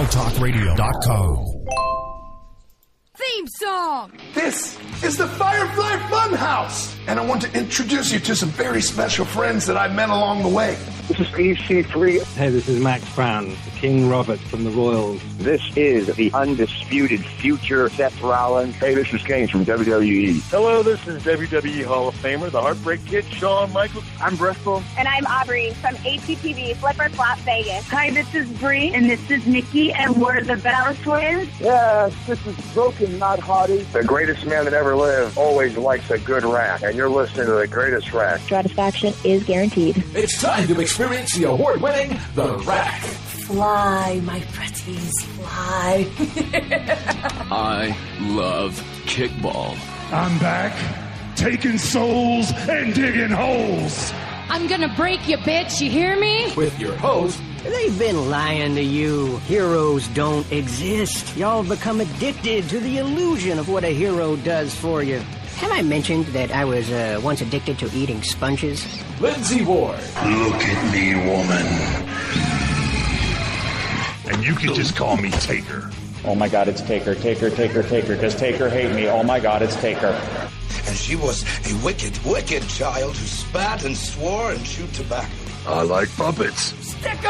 wildtalkradio.com. Theme song! This is the Firefly Funhouse! And I want to introduce you to some very special friends that I've met along the way. This is EC3. Hey, this is Max Brown, King Robert from the Royals. This is the undisputed future Seth Rollins. Hey, this is Kane from WWE. Hello, this is WWE Hall of Famer, the Heartbreak Kid, Shawn Michaels. I'm Bristol. And I'm Aubrey from HGTV Flipper Flop Vegas. Hi, this is Bree, and this is Nikki, and we're the Bella Twins. Yes, this is Broken, not Hottie. The greatest man that ever lived always likes a good rack, and you're listening to the greatest rack. Satisfaction is guaranteed. It's time to experience the award-winning The Rack. Fly, my pretties, fly. I love kickball. I'm back, taking souls and digging holes. I'm gonna break you, bitch, you hear me? With your host, they've been lying to you. Heroes don't exist. Y'all become addicted to the illusion of what a hero does for you. Have I mentioned that I was once addicted to eating sponges? Lindsay Ward. Look at me, woman. And you can just call me Taker. Oh my God, it's Taker, Taker, Taker, Taker. Does Taker hate me? Oh my God, it's Taker. And she was a wicked, wicked child who spat and swore and chewed tobacco. I like puppets. Stickers!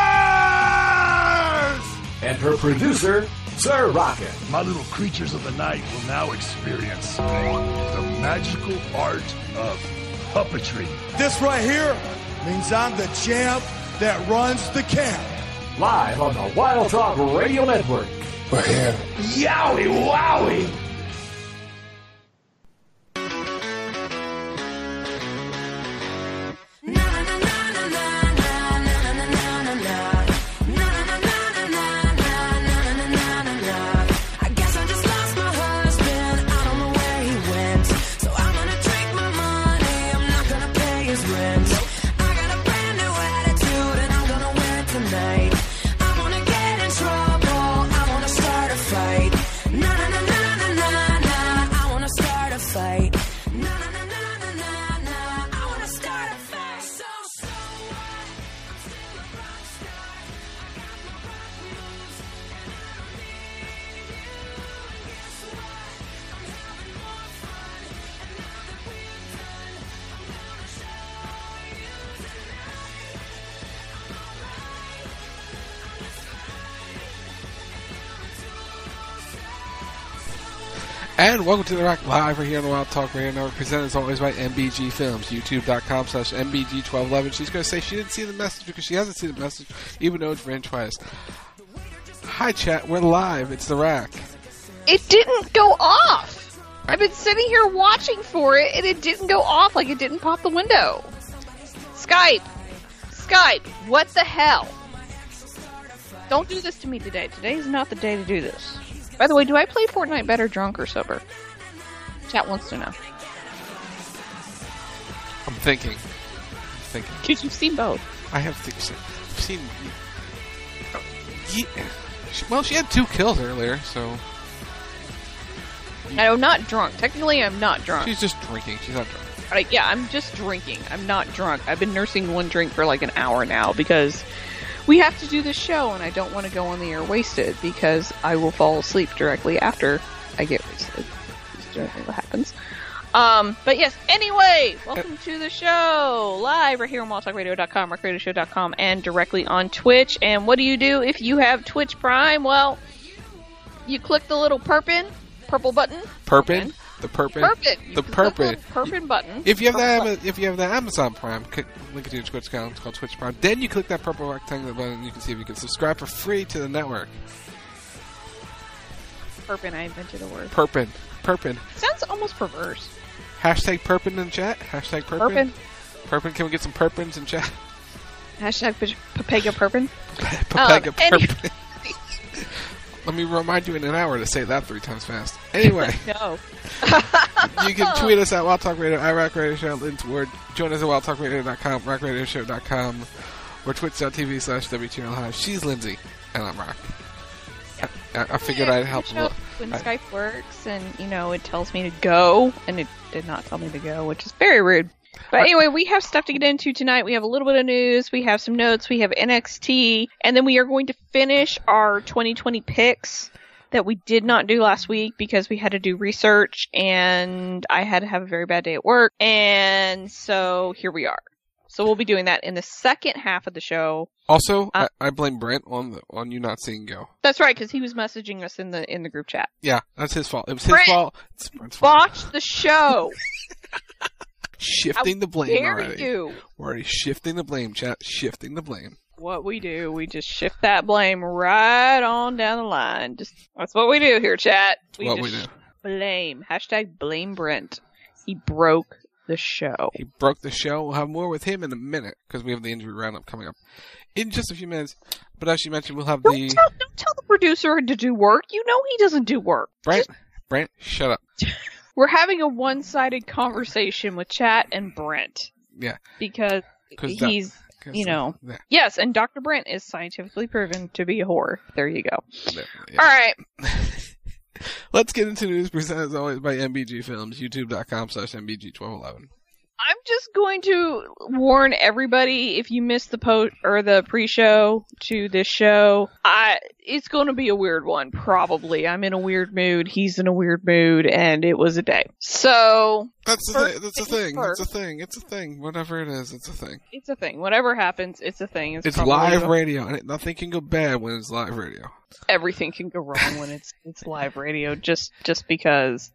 And her producer, Sir Rocket. My little creatures of the night will now experience the magical art of puppetry. This right here means I'm the champ that runs the camp. Live on the Wild Talk Radio Network. We're here. Yowie wowie! And welcome to The Rack Live right here on the Wild Talk Radio Network, presented as always by MBG Films, youtube.com/MBG1211. She's going to say she didn't see the message because she hasn't seen the message, even though it's ran twice. Hi, chat. We're live. It's The Rack. It didn't go off. I've been sitting here watching for it, and it didn't go off like it didn't pop the window. Skype, what the hell? Don't do this to me today. Today is not the day to do this. By the way, do I play Fortnite better drunk or sober? Chat wants to know. I'm thinking. Because you've seen both. I have seen... Well, she had 2 kills earlier, so... I'm not drunk. Technically, I'm not drunk. She's just drinking. She's not drunk. Yeah, I'm just drinking. I'm not drunk. I've been nursing one drink for like an hour now because... we have to do this show, and I don't want to go on the air wasted because I will fall asleep directly after I get wasted. That's generally what happens. But yes, anyway, welcome to the show. Live right here on wildtalkradio.com, recradioshow.com, and directly on Twitch. And what do you do if you have Twitch Prime? Well, you click the little purple button. Purpin? The Purpin button. If you have the Amazon Prime, link it to your Twitch account. It's called Twitch Prime. Then you click that purple rectangular button, and you can see if you can subscribe for free to the network. Purpin, I invented a word. Purpin. Sounds almost perverse. Hashtag Purpin in chat. Hashtag Purpin. Purpin. Can we get some Purpins in chat? Hashtag Papega Purpin. Papega Purpin. Let me remind you in an hour to say that 3 times fast. Anyway. No. You can tweet us at Wild Talk Radio, Rack Radio Show, Lynn's Word. Join us at wildtalkradio.com, rackradioshow.com, or twitch.tv/WTRL High. She's Lindsay, and I'm Rock. Yep. I figured I'd help a little. When Skype works, and, it tells me to go, and it did not tell me to go, which is very rude. But anyway, we have stuff to get into tonight. We have a little bit of news. We have some notes. We have NXT. And then we are going to finish our 2020 picks that we did not do last week because we had to do research and I had to have a very bad day at work. And so here we are. So we'll be doing that in the second half of the show. Also, I blame Brent on you not seeing Go. That's right, because he was messaging us in the group chat. Yeah, that's his fault. It was his fault. It's Brent's fault. Watch the show. Shifting the blame already. You? We're already shifting the blame, chat. Shifting the blame. What we do, we just shift that blame right on down the line. That's what we do here, chat. We do. Blame. Hashtag blame Brent. He broke the show. He broke the show. We'll have more with him in a minute because we have the injury roundup coming up in just a few minutes. But as you mentioned, we'll have don't tell the producer to do work. You know he doesn't do work. Brent, shut up. We're having a one-sided conversation with Chat and Brent. Yeah. Because he's, yes, and Dr. Brent is scientifically proven to be a whore. There you go. Yeah. All right. Let's get into news presented as always by MBG Films, youtube.com/MBG1211. I'm just going to warn everybody, if you missed the pre-show to this show, it's going to be a weird one, probably. I'm in a weird mood, he's in a weird mood, and it was a day. So... That's a thing. It's a thing. Whatever it is, it's a thing. It's a thing. Whatever happens, it's a thing. It's live radio, and nothing can go bad when it's live radio. Everything can go wrong when it's live radio, just because,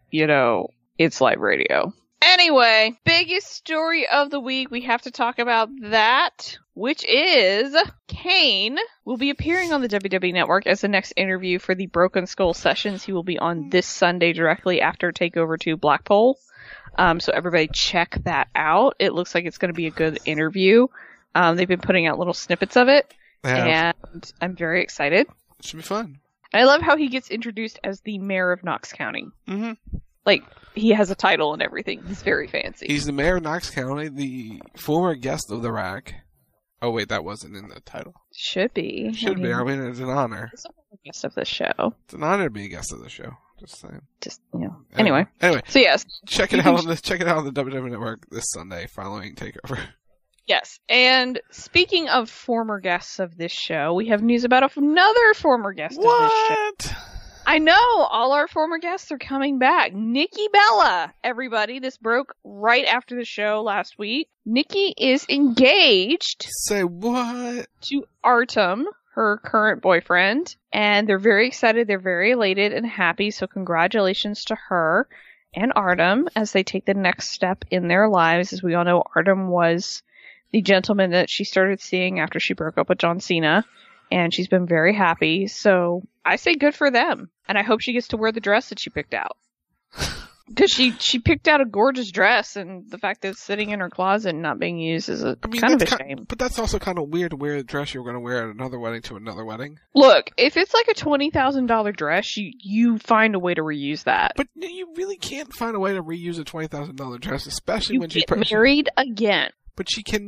it's live radio. Anyway, biggest story of the week, we have to talk about that, which is Kane will be appearing on the WWE Network as the next interview for the Broken Skull Sessions. He will be on this Sunday directly after TakeOver 2 Blackpool. So everybody check that out. It looks like it's going to be a good interview. They've been putting out little snippets of it, and I'm very excited. It should be fun. I love how he gets introduced as the mayor of Knox County. Mm-hmm. Like, he has a title and everything. He's very fancy. He's the mayor of Knox County, the former guest of the Rack. Oh, wait, that wasn't in the title. Should be. I mean, it's an honor. He's a guest of the show. It's an honor to be a guest of the show. Just saying. Anyway. So, yes. Check it out on the WWE Network this Sunday following TakeOver. Yes. And speaking of former guests of this show, we have news about another former guest of this show. I know, all our former guests are coming back. Nikki Bella, everybody. This broke right after the show last week. Nikki is engaged. Say what? To Artem, her current boyfriend. And they're very excited. They're very elated and happy. So congratulations to her and Artem as they take the next step in their lives. As we all know, Artem was the gentleman that she started seeing after she broke up with John Cena. And she's been very happy. So I say good for them. And I hope she gets to wear the dress that she picked out. Because she picked out a gorgeous dress, and the fact that it's sitting in her closet and not being used is kind of a shame. But that's also kind of weird to wear a dress you're going to wear at another wedding to another wedding. Look, if it's like a $20,000 dress, you find a way to reuse that. But you really can't find a way to reuse a $20,000 dress, especially when she gets married again. But she can,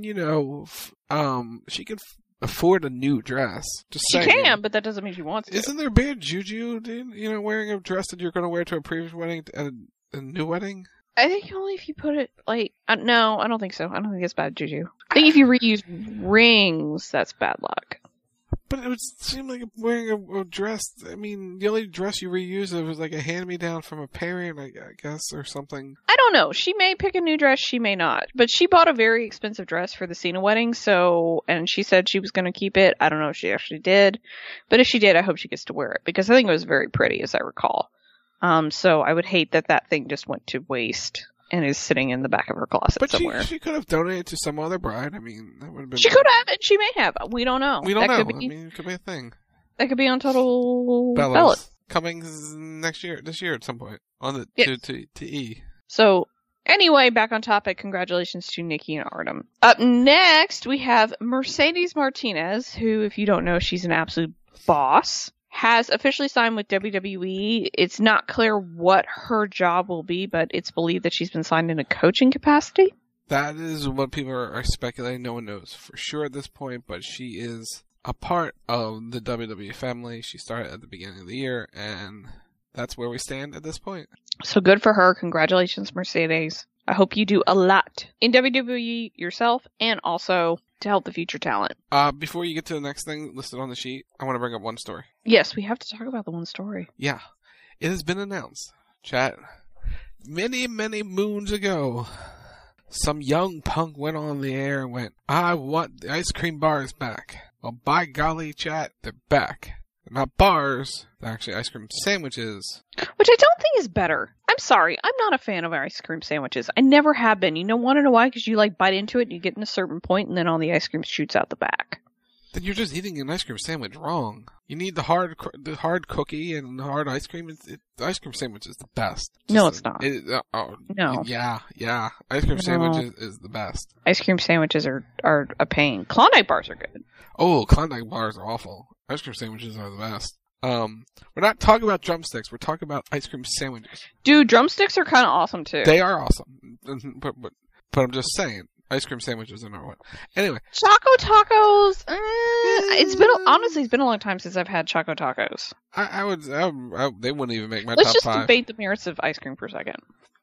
she can afford a new dress. She can, but that doesn't mean she wants to. Isn't there bad juju, dude? Wearing a dress that you're going to wear to a previous wedding at a new wedding? I think only if you put it, no, I don't think so. I don't think it's bad juju. I think if you reuse rings, that's bad luck. But it would seem like wearing a dress, I mean, the only dress you reuse was like a hand-me-down from a parent, I guess, or something. I don't know. She may pick a new dress, she may not. But she bought a very expensive dress for the Cena wedding, and she said she was going to keep it. I don't know if she actually did. But if she did, I hope she gets to wear it, because I think it was very pretty, as I recall. So I would hate that thing just went to waste and is sitting in the back of her closet somewhere. She could have donated to some other bride. I mean, that would have been. She could have, and she may have. We don't know. We don't know. It could be a thing. That could be on Total Bellas. Coming this year at some point on the to E. So anyway, back on topic. Congratulations to Nikki and Artem. Up next, we have Mercedes Martinez, who, if you don't know, she's an absolute boss. Has officially signed with WWE. It's not clear what her job will be, but it's believed that she's been signed in a coaching capacity. That is what people are speculating. No one knows for sure at this point, but she is a part of the WWE family. She started at the beginning of the year, and that's where we stand at this point. So good for her. Congratulations, Mercedes. I hope you do a lot in WWE yourself and also to help the future talent. Before you get to the next thing listed on the sheet, I want to bring up one story. Yes, we have to talk about the one story. Yeah. It has been announced, chat, many, many moons ago, some young punk went on the air and went, I want the ice cream bars back. Well, by golly, chat, they're back. They're not bars. They're actually ice cream sandwiches. Which I don't think is better. I'm sorry. I'm not a fan of ice cream sandwiches. I never have been. Want to know why? Because you bite into it and you get in a certain point and then all the ice cream shoots out the back. Then you're just eating an ice cream sandwich wrong. You need the hard cookie and the hard ice cream. The ice cream sandwich is the best. No, it's not. No. Yeah. Ice cream sandwich is the best. Ice cream sandwiches are a pain. Klondike bars are good. Oh, Klondike bars are awful. Ice cream sandwiches are the best. We're not talking about drumsticks. We're talking about ice cream sandwiches. Dude, drumsticks are kind of awesome too. They are awesome. But I'm just saying, ice cream sandwiches are number one. Anyway. Choco tacos. It's been a long time since I've had Choco tacos. They wouldn't even make my Let's top 5. just debate the merits of ice cream for a second.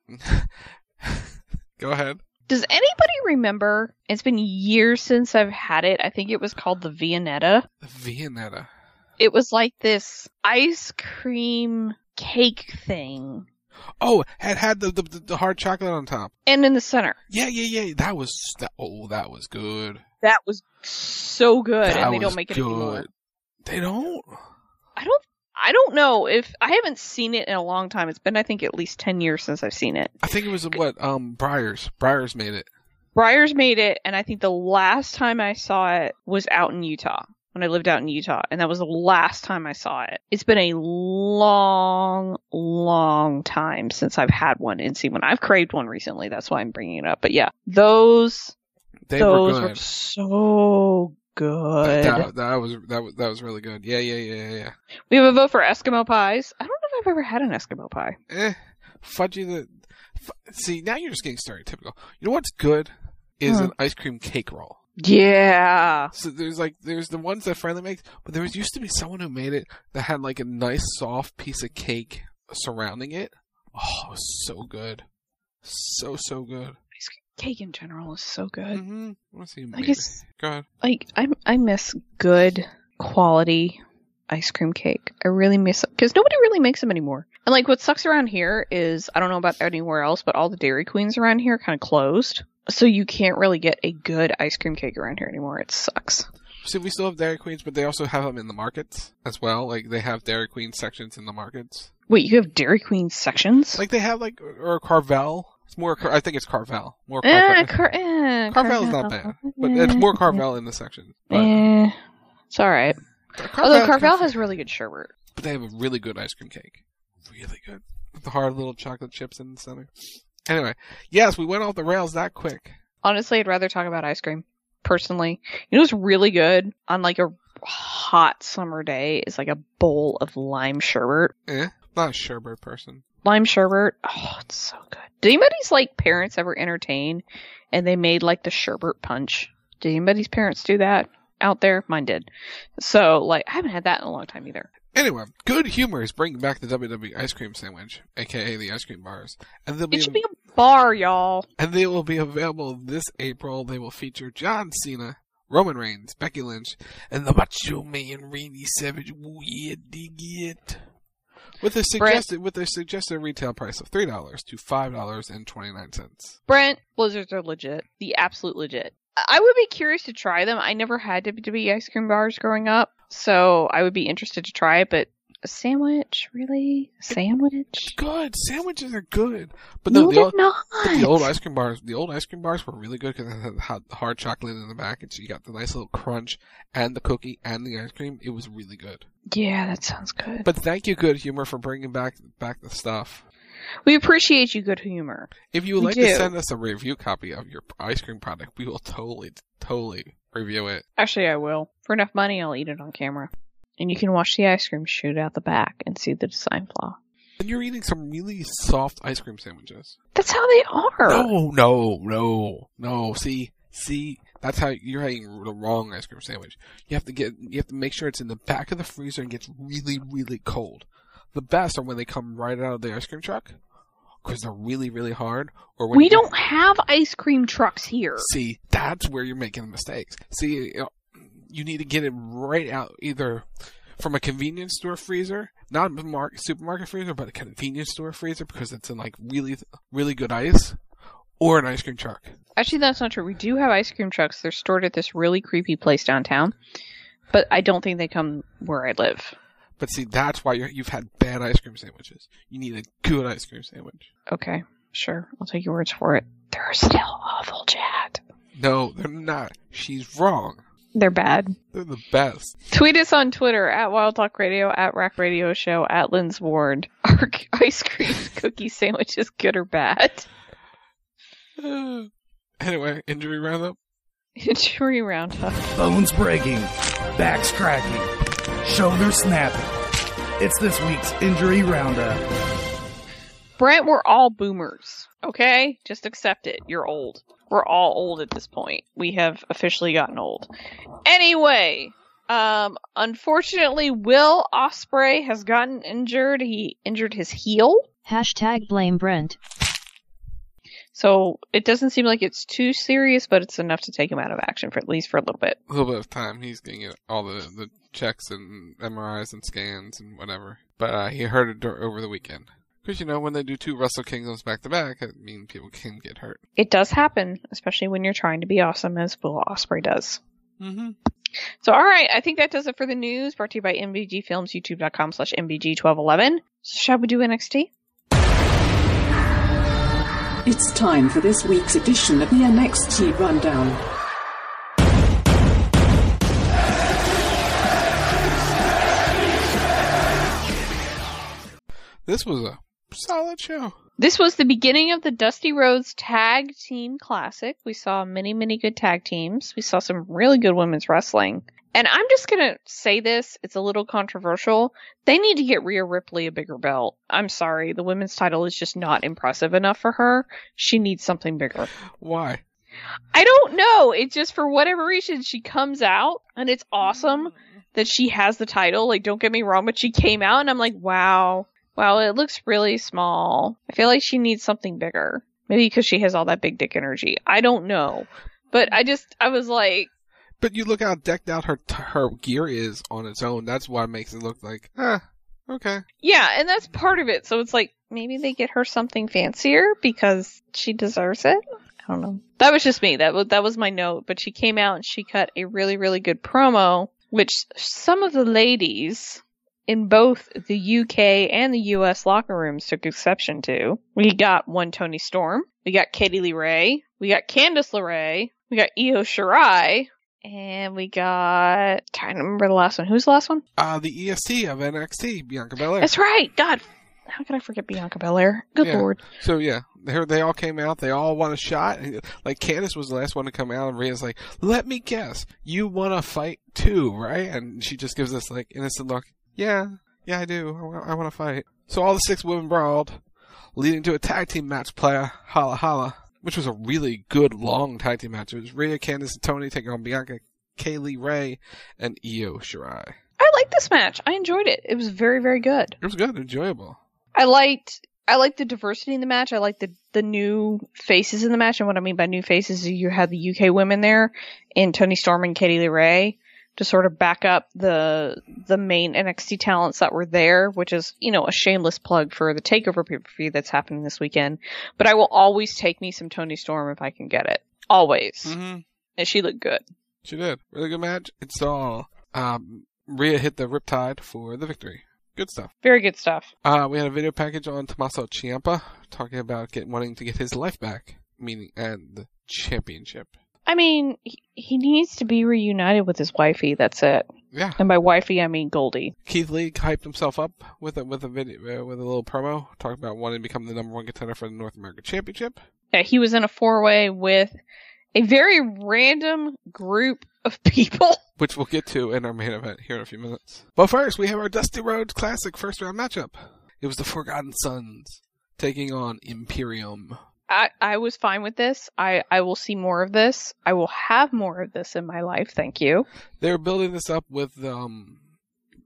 Go ahead. Does anybody remember? It's been years since I've had it. I think it was called the Viennetta. The Viennetta. It was like this ice cream cake thing. Oh, it had the hard chocolate on top. And in the center. Yeah. That was good. That was so good, and they don't make it anymore. They don't? I don't know if I haven't seen it in a long time. It's been, I think, at least 10 years since I've seen it. I think it was Breyers. Breyers made it. Breyers made it, and I think the last time I saw it was out in Utah. When I lived out in Utah, and that was the last time I saw it. It's been a long, long time since I've had one and seen one. I've craved one recently, that's why I'm bringing it up. But yeah, those were so good. That was really good. Yeah. We have a vote for Eskimo pies. I don't know if I've ever had an Eskimo pie. See, now you're just getting stereotypical. You know what's good is an ice cream cake roll. Yeah. So there's the ones that Friendly makes, but there used to be someone who made it that had like a nice soft piece of cake surrounding it. Oh, it was so good. So good. Ice cream cake in general is so good. Mm-hmm. Let's see. Go ahead. Like, I miss good quality ice cream cake. I really miss it because nobody really makes them anymore. And like what sucks around here is, I don't know about anywhere else, but all the Dairy Queens around here are kind of closed. So you can't really get a good ice cream cake around here anymore. It sucks. See, we still have Dairy Queens, but they also have them in the markets as well. Like, they have Dairy Queen sections in the markets. Wait, you have Dairy Queen sections? Like, they have, or Carvel. It's more, I think it's Carvel. More Carvel. Carvel is not bad, but it's more Carvel in the section. It's alright. Although Carvel has really good sherbet. But they have a really good ice cream cake. Really good. With the hard little chocolate chips in the center. Anyway, yes, we went off the rails that quick. Honestly, I'd rather talk about ice cream, personally. You know what's really good on like a hot summer day is like a bowl of lime sherbet. Not a sherbet person. Lime sherbet, oh, it's so good. Did anybody's like parents ever entertain and they made like the sherbet punch? Did anybody's parents do that out there? Mine did. So, like, I haven't had that in a long time either. Anyway, Good Humor is bringing back the WWE ice cream sandwich, aka the ice cream bars. And it should be a bar, y'all. And they will be available this April. They will feature John Cena, Roman Reigns, Becky Lynch, and the Macho Man Randy Savage. Ooh, yeah, dig it. With a suggested retail price of $3 to $5.29. Brent, Blizzards are legit. The absolute legit. I would be curious to try them. I never had WWE ice cream bars growing up, so I would be interested to try it, but a sandwich? Really? A sandwich? It's good. Sandwiches are good. But no, they're not. The old ice cream bars were really good because they had hard chocolate in the back, and so you got the nice little crunch and the cookie and the ice cream. It was really good. Yeah, that sounds good. But thank you, Good Humor, for bringing back the stuff. We appreciate you, Good Humor. If you would like to send us a review copy of your ice cream product, we will totally review it. Actually, I will. For enough money, I'll eat it on camera. And you can watch the ice cream shoot out the back and see the design flaw. And you're eating some really soft ice cream sandwiches. That's how they are. No. See, that's how you're eating the wrong ice cream sandwich. You have to make sure it's in the back of the freezer and gets really, really cold. The best are when they come right out of the ice cream truck, because they're really, really hard. Or when we don't have ice cream trucks here. See, that's where you're making mistakes. See, you need to get it right out, either from a convenience store freezer, not a supermarket freezer, but a convenience store freezer, because it's in like really, really good ice, or an ice cream truck. Actually, that's not true. We do have ice cream trucks. They're stored at this really creepy place downtown, but I don't think they come where I live. But see, that's why you've had bad ice cream sandwiches. You need a good ice cream sandwich. Okay, sure. I'll take your words for it. They're still awful, Chad. No, they're not. She's wrong. They're bad. They're the best. Tweet us on Twitter at Wild Talk Radio, at Rack Radio Show, at Lynn's Ward. Are ice cream cookie sandwiches good or bad? Anyway, injury roundup. Injury roundup. Bones breaking, backs cracking, shoulders snapping. It's this week's injury roundup. Brent, we're all boomers. Okay? Just accept it. You're old. We're all old at this point. We have officially gotten old. Anyway, unfortunately, Will Ospreay has gotten injured. He injured his heel. Hashtag blame Brent. So it doesn't seem like it's too serious, but it's enough to take him out of action for at least for a little bit. A little bit of time. He's getting all the checks and MRIs and scans and whatever. But he hurt it over the weekend. Because, when they do 2 Wrestle Kingdoms back-to-back, I mean, people can get hurt. It does happen, especially when you're trying to be awesome, as Will Ospreay does. Mm-hmm. So, all right, I think that does it for the news, brought to you by MVG Films, youtube.com/MVG1211. So shall we do NXT? It's time for this week's edition of the NXT Rundown. This was a solid show. This was the beginning of the Dusty Rhodes Tag Team Classic. We saw many, many good tag teams. We saw some really good women's wrestling. And I'm just going to say this. It's a little controversial. They need to get Rhea Ripley a bigger belt. I'm sorry. The women's title is just not impressive enough for her. She needs something bigger. Why? I don't know. It's just for whatever reason she comes out and it's awesome that she has the title. Like, don't get me wrong, but she came out and I'm like, wow, it looks really small. I feel like she needs something bigger. Maybe because she has all that big dick energy. I don't know. But I was like... But you look how decked out her gear is on its own. That's why it makes it look like, okay. Yeah, and that's part of it. So it's like, maybe they get her something fancier because she deserves it? I don't know. That was just me. That was my note. But she came out and she cut a really, really good promo, which some of the ladies in both the UK and the US locker rooms took exception to. We got one Toni Storm. We got Katie Lee Ray. We got Candice LeRae. We got Io Shirai. And we got... trying to remember the last one. Who's the last one? The EST of NXT, Bianca Belair. That's right. God, how could I forget Bianca Belair? Good Lord. So yeah, they all came out. They all want a shot. Like Candice was the last one to come out, and Rhea's like, "Let me guess, you want to fight too, right?" And she just gives this like innocent look. Yeah, I do. I want to fight. So all the 6 women brawled, leading to a tag team match play, Holla Holla, which was a really good long tag team match. It was Rhea, Candice, and Toni taking on Bianca, Kay Lee Ray, and Io Shirai. I liked this match. I enjoyed it. It was very, very good. It was good, enjoyable. I liked the diversity in the match. I liked the new faces in the match. And what I mean by new faces is you had the UK women there in Toni Storm and Katie Lee Ray to sort of back up the main NXT talents that were there, which is, a shameless plug for the TakeOver pay-per-view that's happening this weekend. But I will always take me some Toni Storm if I can get it. Always. Mm-hmm. And she looked good. She did. Really good match. It saw Rhea hit the Riptide for the victory. Good stuff. Very good stuff. We had a video package on Tommaso Ciampa talking about wanting to get his life back, and the championship. I mean, he needs to be reunited with his wifey. That's it. Yeah. And by wifey, I mean Goldie. Keith Lee hyped himself up with a video with a little promo talking about wanting to become the #1 contender for the North American Championship. Yeah, he was in a 4-way with a very random group of people, which we'll get to in our main event here in a few minutes. But first, we have our Dusty Rhodes Classic first round matchup. It was the Forgotten Sons taking on Imperium. I was fine with this. I will see more of this. I will have more of this in my life. Thank you. They're building this up with,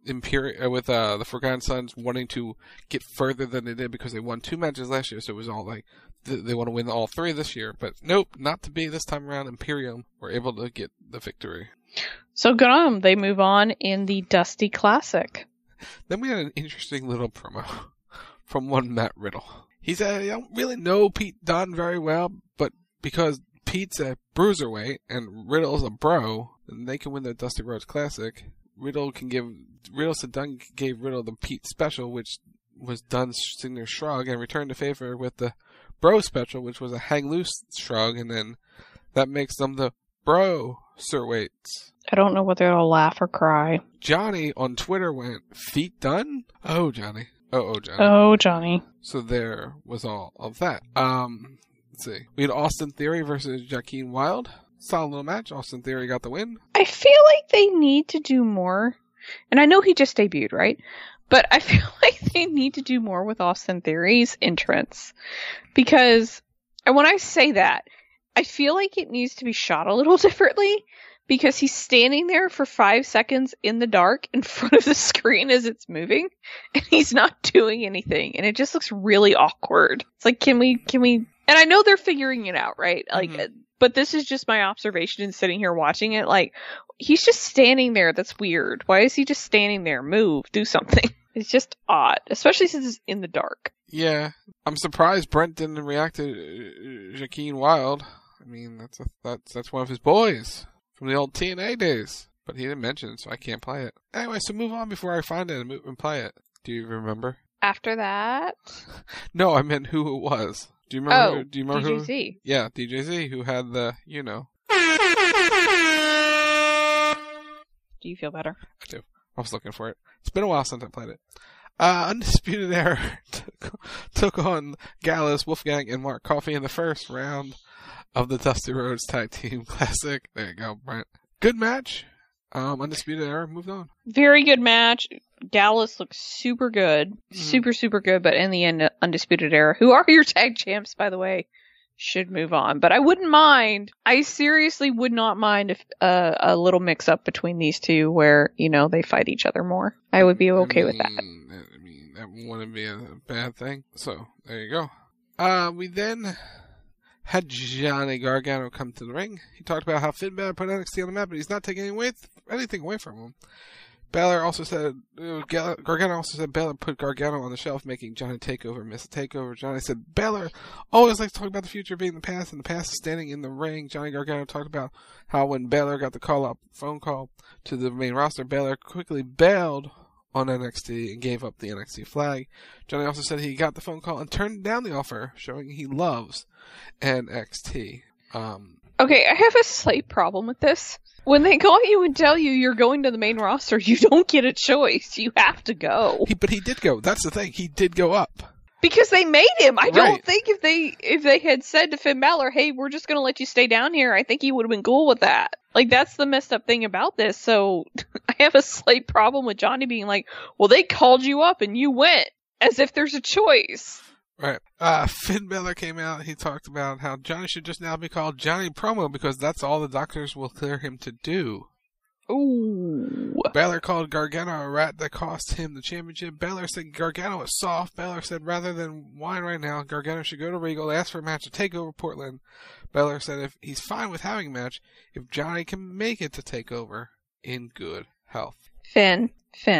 the Forgotten Sons wanting to get further than they did because they won 2 matches last year, so it was all like they want to win all 3 this year. But nope, not to be this time around. Imperium were able to get the victory. So good on them. They move on in the Dusty Classic. Then we had an interesting little promo from one Matt Riddle. He said, I don't really know Pete Dunne very well, but because Pete's a bruiserweight and Riddle's a bro, then they can win the Dusty Rhodes Classic. Riddle said Dunne gave Riddle the Pete special, which was Dunne's signature shrug, and returned the favor with the bro special, which was a hang loose shrug, and then that makes them the bro Sirweights. I don't know whether to laugh or cry. Johnny on Twitter went, feet done? Oh, Johnny. Oh, Johnny. Oh, Johnny. So there was all of that. Let's see. We had Austin Theory versus Joaquin Wilde. Solid little match. Austin Theory got the win. I feel like they need to do more. And I know he just debuted, right? But I feel like they need to do more with Austin Theory's entrance. Because, and when I say that, I feel like it needs to be shot a little differently. Because he's standing there for 5 seconds in the dark in front of the screen as it's moving. And he's not doing anything. And it just looks really awkward. It's like, can we, and I know they're figuring it out, right? Like, but this is just my observation and sitting here watching it. Like, he's just standing there. That's weird. Why is he just standing there? Move, do something. It's just odd, especially since it's in the dark. Yeah. I'm surprised Brent didn't react to Joaquin Wilde. I mean, that's one of his boys. From the old TNA days. But he didn't mention it, so I can't play it. Anyway, so move on before I find it and play it. Do you remember? After that? No, I meant who it was. Do you remember? Do you remember DJZ. Who? Yeah, DJZ, who had the, you know. Do you feel better? I do. I was looking for it. It's been a while since I played it. Undisputed Era took on Gallus, Wolfgang, and Mark Coffey in the first round of the Dusty Rhodes Tag Team Classic. There you go, Brent. Good match. Undisputed Era moved on. Very good match. Gallus looks super good. Super, super good. But in the end, Undisputed Era, who are your tag champs, by the way, should move on. But I wouldn't mind. I seriously would not mind if a little mix up between these two where, you know, they fight each other more. I would be okay with that. I mean, that wouldn't be a bad thing. So, there you go. We then had Johnny Gargano come to the ring. He talked about how Finn Balor put NXT on the map, but he's not taking anything away from him. Balor also said, Gargano also said Balor put Gargano on the shelf, making Johnny Takeover miss a takeover. Johnny said Balor always likes to talk about the future being the past, and the past is standing in the ring. Johnny Gargano talked about how when Balor got the phone call to the main roster, Balor quickly bailed on NXT and gave up the NXT flag. Johnny also said he got the phone call and turned down the offer, showing he loves NXT. Okay, I have a slight problem with this. When they call you and tell you you're going to the main roster, you don't get a choice. You have to go. But he did go. That's the thing. He did go up. Because they made him. I don't think if they had said to Finn Balor, hey, we're just going to let you stay down here, I think he would have been cool with that. Like, that's the messed up thing about this. So I have a slight problem with Johnny being like, well, they called you up and you went, as if there's a choice. Right. Finn Balor came out. He talked about how Johnny should just now be called Johnny Promo because that's all the doctors will clear him to do. Ooh. Balor called Gargano a rat that cost him the championship. Balor said Gargano is soft. Balor said rather than whine right now, Gargano should go to Regal, ask for a match to take over Portland. Balor said if he's fine with having a match, if Johnny can make it to take over in good health. Finn.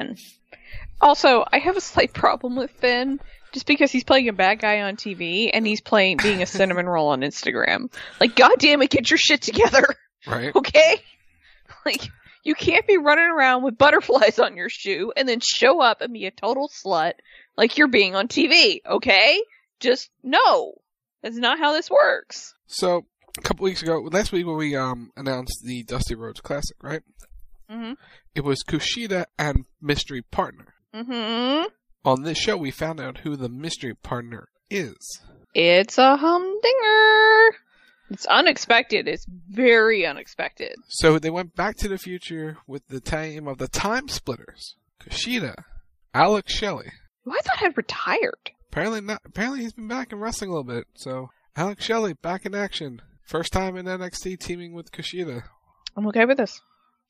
Also, I have a slight problem with Finn. Just because he's playing a bad guy on TV and he's being a cinnamon roll on Instagram. Like, goddamn it, get your shit together. Right. Okay? Like, you can't be running around with butterflies on your shoe and then show up and be a total slut like you're being on TV. Okay? Just no. That's not how this works. So, a couple weeks ago, last week when we announced the Dusty Rhodes Classic, right? Mm-hmm. It was Kushida and Mystery Partner. Mm-hmm. On this show, we found out who the mystery partner is. It's a humdinger. It's unexpected. It's very unexpected. So they went back to the future with the team of the Time Splitters. Kushida, Alex Shelley. Who I thought had retired. Apparently not. Apparently he's been back in wrestling a little bit. So Alex Shelley back in action. First time in NXT teaming with Kushida. I'm okay with this.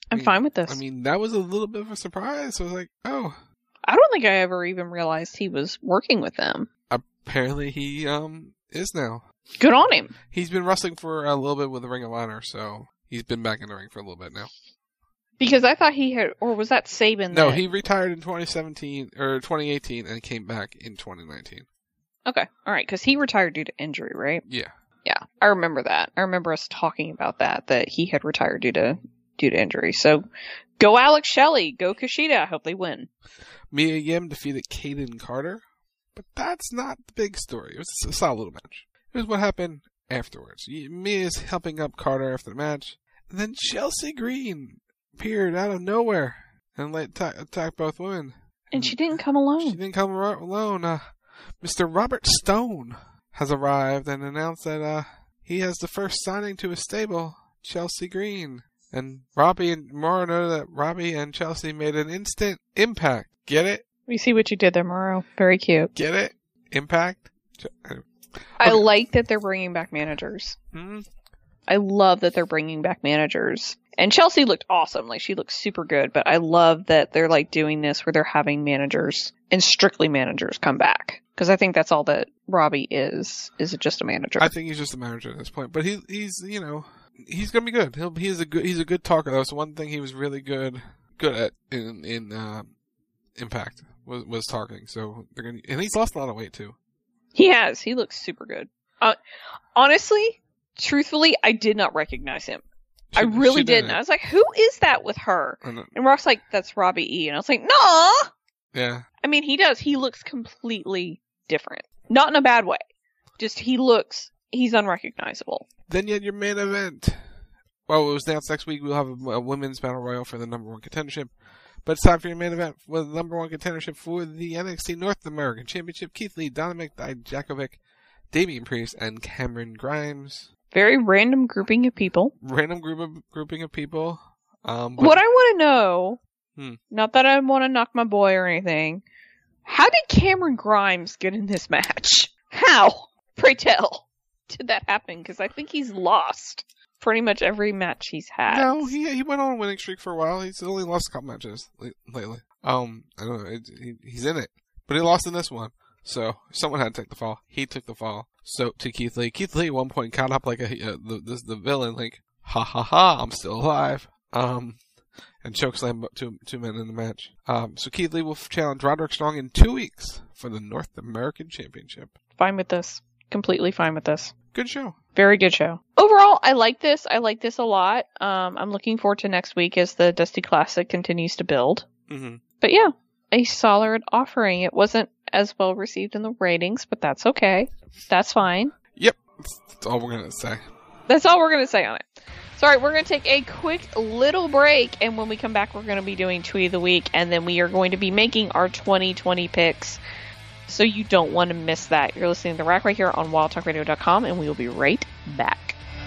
I'm fine with this. I mean, that was a little bit of a surprise. So I was like, oh. I don't think I ever even realized he was working with them. Apparently he is now. Good on him. He's been wrestling for a little bit with the Ring of Honor, so he's been back in the ring for a little bit now. Because I thought he had, or was that Sabin? No, he retired in 2017 or 2018 and came back in 2019. Okay, all right, because he retired due to injury, right? Yeah. Yeah, I remember that. I remember us talking about that he had retired due to injury. So, go Alex Shelley, go Kushida. I hope they win. Mia Yim defeated Kaden Carter, but that's not the big story. It was a solid little match. Here's what happened afterwards. Mia's helping up Carter after the match, and then Chelsea Green appeared out of nowhere and attack both women. And she didn't come alone. She didn't come alone. Mr. Robert Stone has arrived and announced that he has the first signing to his stable, Chelsea Green. And Robbie and Mauro know that Robbie and Chelsea made an instant impact. Get it? We see what you did there, Mauro. Very cute. Get it? Impact? Okay. I like that they're bringing back managers. Mm-hmm. I love that they're bringing back managers. And Chelsea looked awesome. Like, she looked super good. But I love that they're, like, doing this where they're having managers and strictly managers come back. Because I think that's all that Robbie is just a manager. I think he's just a manager at this point. But he's you know, he's going to be good. He's a good talker. That was one thing he was really good at in Impact was talking. So they're going to, and he's lost a lot of weight too. He has. He looks super good. Honestly, truthfully, I did not recognize him. I really didn't. I was like, who is that with her? And Rock's like, that's Robbie E. And I was like, nah. Yeah. I mean, he does. He looks completely different. Not in a bad way. Just he's unrecognizable. Then you had your main event. Well, it was announced next week we'll have a women's battle royal for the number one contendership. But it's time for your main event with the number one contendership for the NXT North American Championship. Keith Lee, Dominik Dijakovic, Damian Priest, and Cameron Grimes. Very random grouping of people. Random grouping of people. What I want to know, not that I want to knock my boy or anything, how did Cameron Grimes get in this match? How? Pray tell. Did that happen? Because I think he's lost pretty much every match he's had. No, he went on a winning streak for a while. He's only lost a couple matches lately. I don't know. He's in it. But he lost in this one. So someone had to take the fall. He took the fall. So to Keith Lee. Keith Lee at one point caught up like the villain, like, ha ha ha, I'm still alive. And chokeslam two men in the match. So Keith Lee will challenge Roderick Strong in 2 weeks for the North American Championship. Fine with this. Completely fine with this. Good show. Very good show. Overall, I like this. I like this a lot. I'm looking forward to next week as the Dusty Classic continues to build. Mm-hmm. But yeah, a solid offering. It wasn't as well received in the ratings, but that's okay. That's fine. Yep. That's all we're going to say. That's all we're going to say on it. So, all right, we're going to take a quick little break, and when we come back, we're going to be doing Tweet of the Week, and then we are going to be making our 2020 picks. So you don't want to miss that. You're listening to The Rack right here on WildTalkRadio.com, and we will be right back.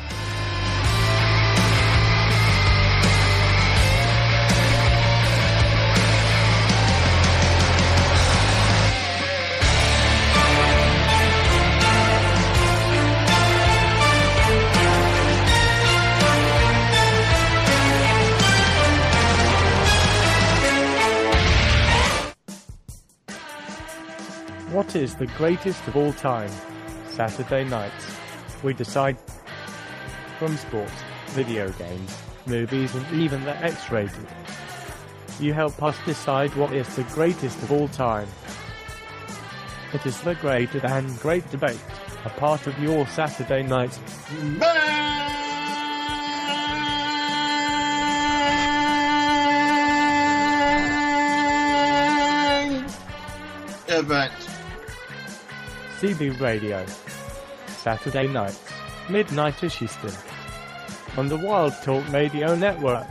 What is the greatest of all time? Saturday nights. We decide from sports, video games, movies, and even the X-rated. You help us decide what is the greatest of all time. It is the great and great debate, a part of your Saturday night event. CB Radio, Saturday nights, midnight-ish Eastern, on the Wild Talk Radio Network.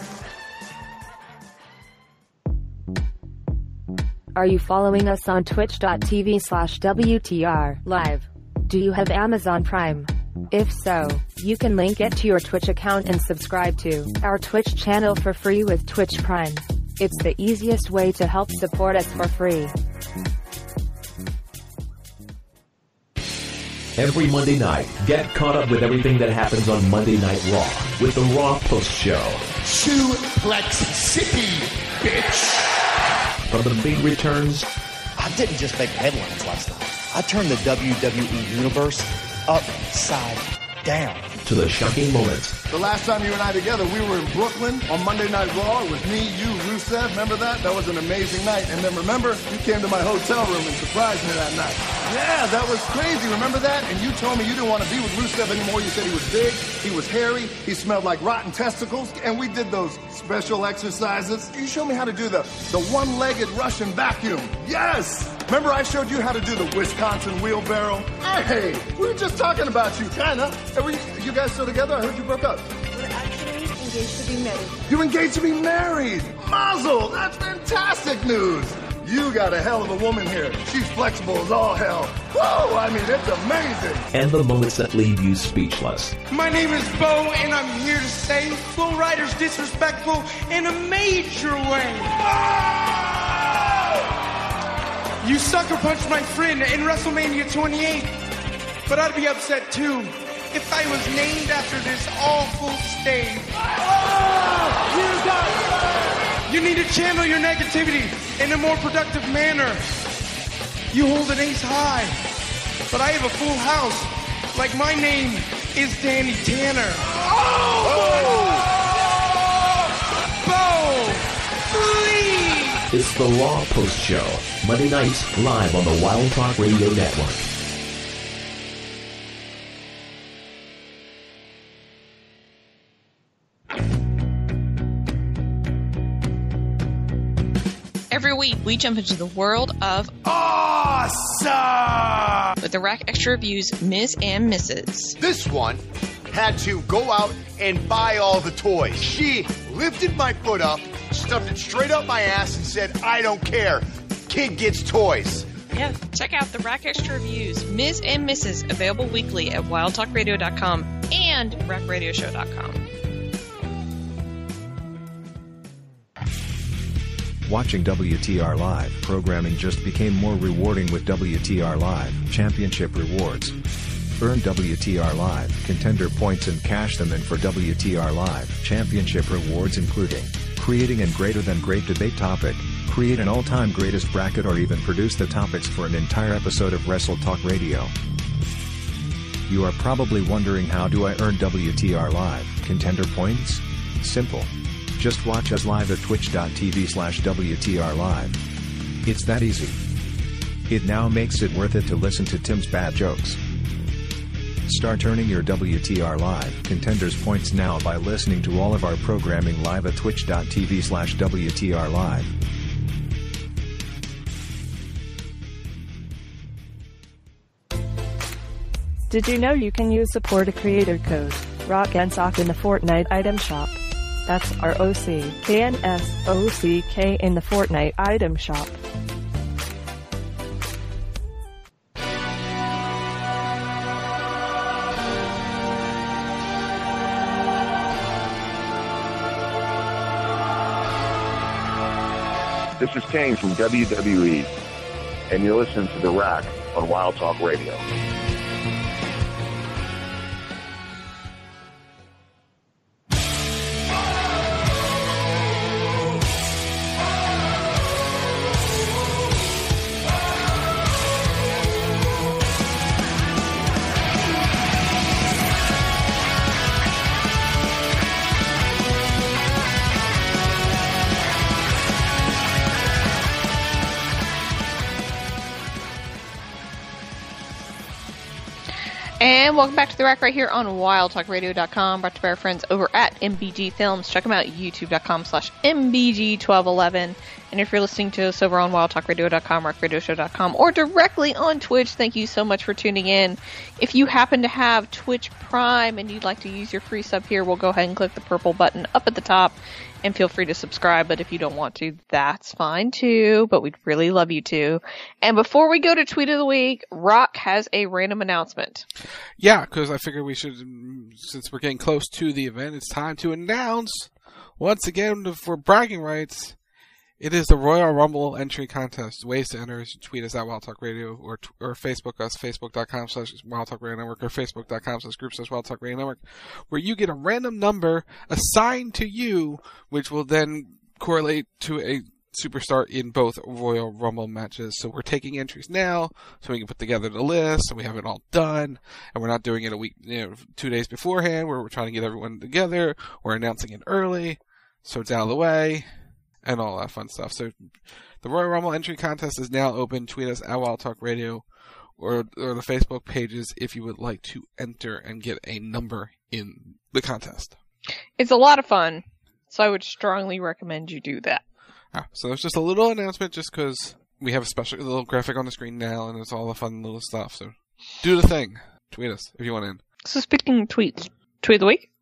Are you following us on twitch.tv/WTR live? Do you have Amazon Prime? If so, you can link it to your Twitch account and subscribe to our Twitch channel for free with Twitch Prime. It's the easiest way to help support us for free. Every Monday night, get caught up with everything that happens on Monday Night Raw with the Raw Post Show. Suplex City, bitch. From the big returns. I didn't just make headlines last night. I turned the WWE Universe upside down. To the shocking moments. The last time you and I together, we were in Brooklyn on Monday Night Raw. It was me, you, Rusev. Remember that? That was an amazing night. And then remember, you came to my hotel room and surprised me that night. Yeah, that was crazy. Remember that? And you told me you didn't want to be with Rusev anymore. You said he was big, he was hairy, he smelled like rotten testicles. And we did those special exercises. You showed me how to do the one-legged Russian vacuum. Yes! Remember I showed you how to do the Wisconsin wheelbarrow? Hey, we were just talking about you, kinda. You guys still together? I heard you broke up. We're actually engaged to be married. You're engaged to be married? Mazel! That's fantastic news! You got a hell of a woman here. She's flexible as all hell. Whoa, I mean, it's amazing. And the moments that leave you speechless. My name is Bo, and I'm here to say Flow Rider's disrespectful in a major way. You sucker punched my friend in WrestleMania 28, but I'd be upset too if I was named after this awful stage. You need to channel your negativity in a more productive manner. You hold an ace high, but I have a full house, like my name is Danny Tanner. Bo, please! It's the Raw Post Show, Monday nights live on the Wild Talk Radio Network. Every week, we jump into the world of awesome with the Rack Extra Reviews, Ms. and Mrs. This one had to go out and buy all the toys. She lifted my foot up, stuffed it straight up my ass, and said, I don't care. Kid gets toys. Yeah, check out the Rack Extra Reviews, Ms. and Mrs. Available weekly at wildtalkradio.com and rackradioshow.com. Watching WTR Live programming just became more rewarding with WTR Live Championship Rewards. Earn WTR Live contender points and cash them in for WTR Live Championship Rewards, including creating an greater than great debate topic, create an all-time greatest bracket, or even produce the topics for an entire episode of Wrestle Talk Radio. You are probably wondering, how do I earn WTR Live contender points? Simple. Just watch us live at twitch.tv/WTR Live. It's that easy. It now makes it worth it to listen to Tim's bad jokes. Start earning your WTR Live contenders points now by listening to all of our programming live at twitch.tv/WTR Live. Did you know you can use support a creator code, Rock and Sock, in the Fortnite item shop? That's ROCKNSOCK in the Fortnite item shop. This is Kane from WWE, and you're listening to The Rack on Wild Talk Radio. And welcome back to The Rack right here on wildtalkradio.com, brought to you by our friends over at MBG Films. Check them out at youtube.com/MBG1211. And if you're listening to us over on wildtalkradio.com, rackradioshow.com, or directly on Twitch, thank you so much for tuning in. If you happen to have Twitch Prime and you'd like to use your free sub here, we'll go ahead and click the purple button up at the top and feel free to subscribe. But if you don't want to, that's fine too, but we'd really love you to. And before we go to Tweet of the Week, Rock has a random announcement. Yeah, because I figure we should, since we're getting close to the event, it's time to announce, once again, for bragging rights, It is the Royal Rumble entry contest. Ways to enter is tweet us at Wild Talk Radio or Facebook us, facebook.com/Wild Talk Radio Network or facebook.com/group/Wild Talk Radio Network, where you get a random number assigned to you, which will then correlate to a superstar in both Royal Rumble matches. So we're taking entries now so we can put together the list and we have it all done, and we're not doing it a week, 2 days beforehand where we're trying to get everyone together. We're announcing it early so it's out of the way and all that fun stuff. So the Royal Rumble entry contest is now open. Tweet us at Wild Talk Radio or the Facebook pages if you would like to enter and get a number in the contest. It's a lot of fun, so I would strongly recommend you do that. So there's just a little announcement just because we have a special little graphic on the screen now and it's all the fun little stuff. So do the thing. Tweet us if you want in. So speaking of tweets, tweet of the week?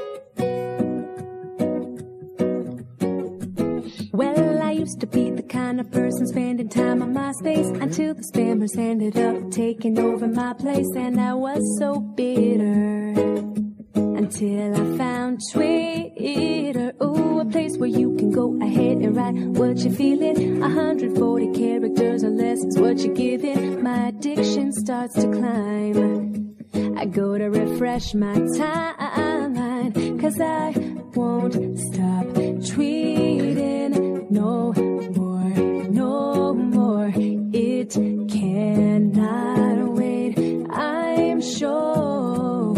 Well, I used to be the kind of person spending time on MySpace until the spammers ended up taking over my place, and I was so bitter until I found Twitter. Ooh, a place where you can go ahead and write what you're feeling. 140 characters or less is what you're giving. My addiction starts to climb. I go to refresh my timeline, 'cause I won't stop tweeting. No more, no more. It cannot wait, I'm sure.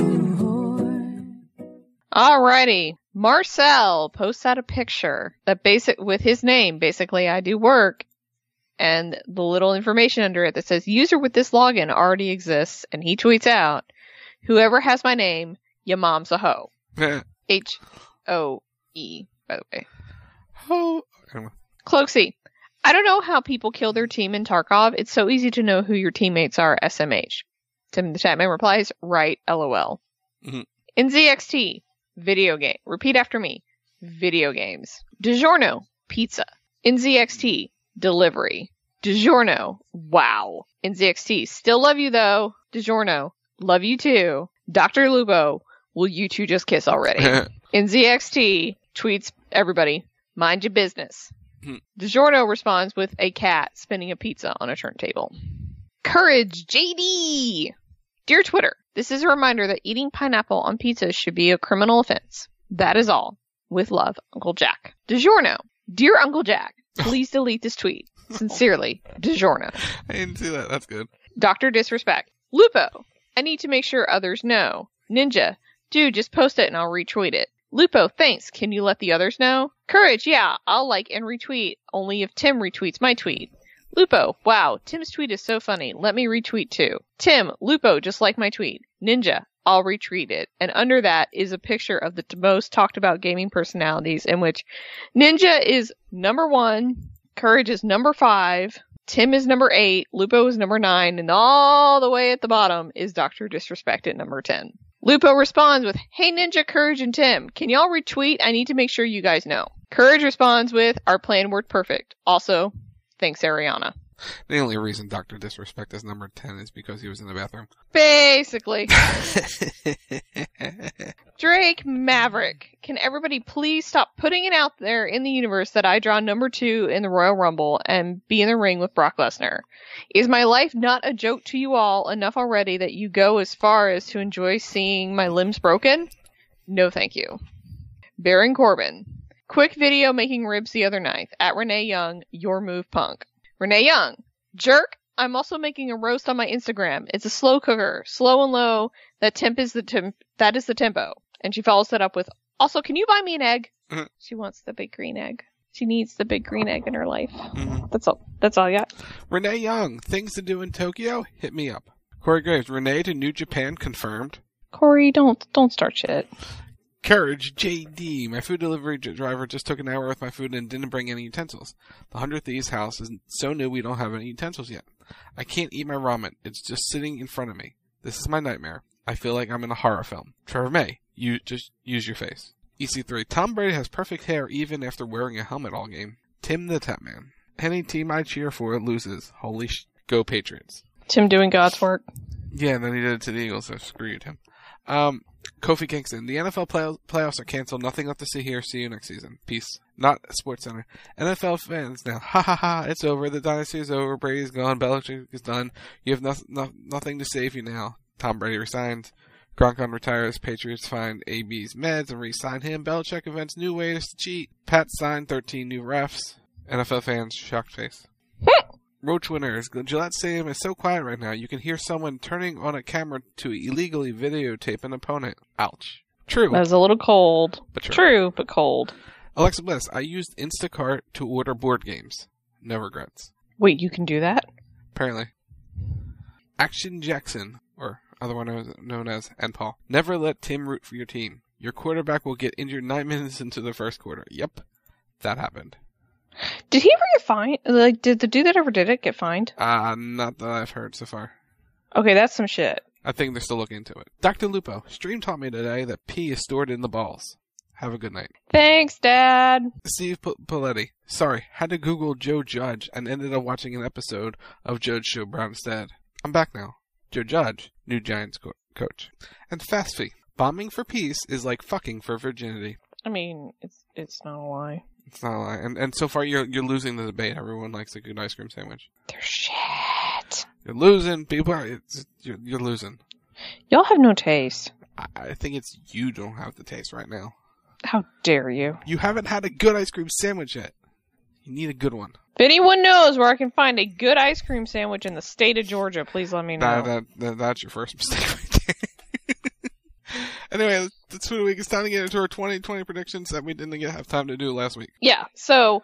Alrighty. Marcel posts out a picture that with his name, basically I do work, and the little information under it that says user with this login already exists, and he tweets out, whoever has my name, ya mom's a hoe. H-O-E, by the way. Ho. Cloaksy. I don't know how people kill their team in Tarkov. It's so easy to know who your teammates are, SMH. Tim the Chatman replies, right, LOL. Mm-hmm. In ZXT, video game. Repeat after me. Video games. DiGiorno, pizza. In ZXT, delivery. DiGiorno, wow. In ZXT, still love you though. DiGiorno, love you too. Dr. Lupo, will you two just kiss already? In ZXT, tweets everybody, mind your business. DiGiorno responds with a cat spinning a pizza on a turntable. Courage JD! Dear Twitter, this is a reminder that eating pineapple on pizza should be a criminal offense. That is all. With love, Uncle Jack. DiGiorno, dear Uncle Jack, please delete this tweet. Sincerely, DiGiorno. I didn't see that. That's good. Dr. Disrespect. Lupo, I need to make sure others know. Ninja, dude, just post it and I'll retweet it. Lupo, thanks. Can you let the others know? Courage, yeah, I'll like and retweet, only if Tim retweets my tweet. Lupo, wow, Tim's tweet is so funny. Let me retweet too. Tim, Lupo, just like my tweet. Ninja, I'll retweet it. And under that is a picture of the most talked about gaming personalities, in which Ninja is number 1, Courage is number 5, Tim is number 8, Lupo is number 9, and all the way at the bottom is Dr. Disrespect at number 10. Lupo responds with, hey Ninja, Courage, and Tim, can y'all retweet? I need to make sure you guys know. Courage responds with, our plan worked perfect. Also, thanks Ariana. The only reason Dr. Disrespect is number 10 is because he was in the bathroom. Basically. Drake Maverick, can everybody please stop putting it out there in the universe that I draw number 2 in the Royal Rumble and be in the ring with Brock Lesnar? Is my life not a joke to you all enough already that you go as far as to enjoy seeing my limbs broken? No thank you. Baron Corbin, quick video making ribs the other night. At Renee Young, your move punk. Renee Young, jerk, I'm also making a roast on my Instagram. It's a slow cooker, slow and low. That is the tempo. And she follows that up with, also, can you buy me an egg? Mm-hmm. She wants the big green egg. She needs the big green egg in her life. Mm-hmm. That's all I got. Renee Young, things to do in Tokyo? Hit me up. Corey Graves, Renee to New Japan confirmed. Corey, don't start shit. Courage, JD. My food delivery driver just took an hour with my food and didn't bring any utensils. The 100 Thieves house is so new we don't have any utensils yet. I can't eat my ramen. It's just sitting in front of me. This is my nightmare. I feel like I'm in a horror film. Trevor May, you just use your face. EC3. Tom Brady has perfect hair even after wearing a helmet all game. Tim the Tapman. Any team I cheer for loses. Holy go Patriots. Tim doing God's work. Yeah, and then he did it to the Eagles, so screw you, Tim. Kofi Kingston. The NFL playoffs are canceled. Nothing left to see here. See you next season. Peace. Not Sports Center. NFL fans now. Ha ha ha. It's over. The dynasty is over. Brady's gone. Belichick is done. You have nothing to save you now. Tom Brady resigned. Gronkon retires. Patriots find AB's meds and re-sign him. Belichick invents new ways to cheat. Pat signed 13 new refs. NFL fans, shocked face. Roach winners. Gillette Stadium is so quiet right now, you can hear someone turning on a camera to illegally videotape an opponent. Ouch. True. That was a little cold. But true, but cold. Alexa Bliss, I used Instacart to order board games. No regrets. Wait, you can do that? Apparently. Action Jackson, or otherwise known as Paul. Never let Tim root for your team. Your quarterback will get injured 9 minutes into the first quarter. Yep, that happened. Did he ever get fined? Like, did the dude that ever did it get fined? Not that I've heard so far. Okay, that's some shit. I think they're still looking into it. Dr. Lupo, Stream taught me today that pee is stored in the balls. Have a good night. Thanks, Dad. Steve Paletti, sorry, had to Google Joe Judge and ended up watching an episode of Judge Show Brown instead. I'm back now. Joe Judge, new Giants coach. And Fastfee, bombing for peace is like fucking for virginity. I mean, it's not a lie. It's not a lie. And so far you're losing the debate. Everyone likes a good ice cream sandwich. They're shit. You're losing. People are, you're losing. Y'all have no taste. I think it's you don't have the taste right now. How dare you? You haven't had a good ice cream sandwich yet. You need a good one. If anyone knows where I can find a good ice cream sandwich in the state of Georgia, please let me know. That's your first mistake right there. Anyway, that's for the week. It's time to get into our 2020 predictions that we didn't have time to do last week. Yeah, so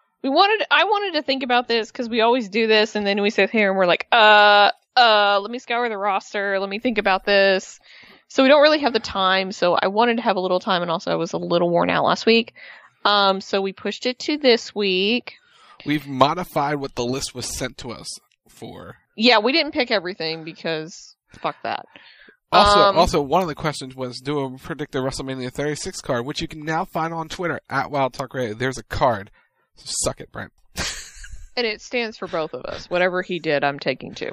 I wanted to think about this because we always do this, and then we sit here and we're like, let me scour the roster, let me think about this. So we don't really have the time, so I wanted to have a little time, and also I was a little worn out last week. So we pushed it to this week. We've modified what the list was sent to us for. Yeah, we didn't pick everything because fuck that. Also, one of the questions was, do a predict the WrestleMania 36 card, which you can now find on Twitter, at Wild Talk Radio. There's a card. So suck it, Brent. And it stands for both of us. Whatever he did, I'm taking too.